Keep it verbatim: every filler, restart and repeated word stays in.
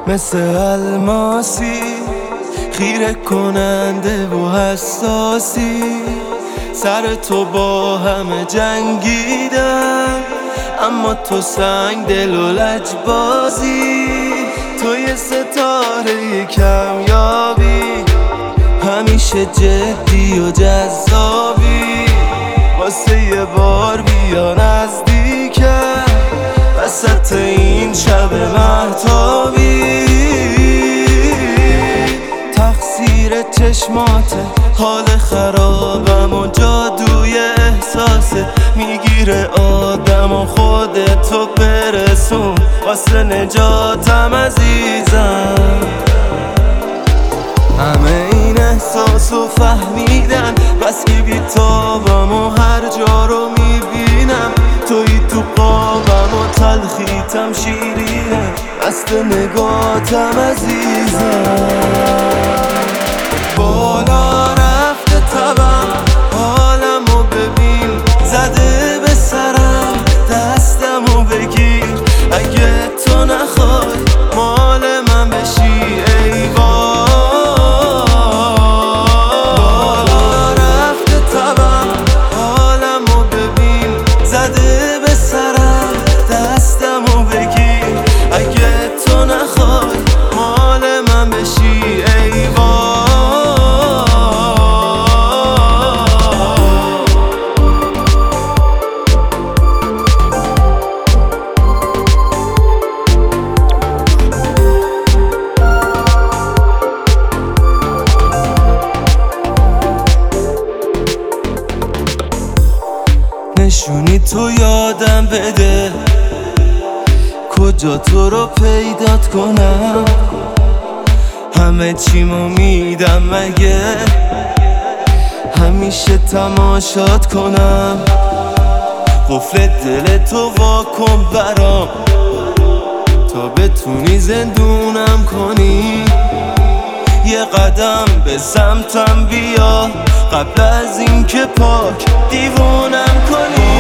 مثل الماسی خیره کننده و حساسی، سر تو با همه جنگیدم اما تو سنگ دل و لجبازی. تو یه ستاره کمیابی، همیشه جدی و جذابی، واسه یه بار بیا نزدیکم وسط این شب مهتابی. تقصیر چشماته، حال خرابم و جادوی احساسه، میگیره آدم و خودتو برسون واسه نجاتم عزیزم. همه این احساسو فهمیدن بس که بیتابم و هر جا رو میبینم توی تو قابم و تلخیتم شیرینه مست نگاتم عزیزم. بالا رفته تبم حالمو ببین، زده به سرم دستمو بگیر، اگه تو نخوای مال من بشی ای وای. بالا رفته تبم حالمو ببین، زده به سرم دستمو بگیر، اگه تو نخوای مال من بشی ای وای. نشونی تو یادم بده کجا تو رو پیدات کنم، همه چیمو میدم مگه همیشه تماشات کنم. قفل دل تو واکن برام تا بتونی زندونم کنی، یه قدم به سمتم بیا قبل از این که پاک دیوونم کنی.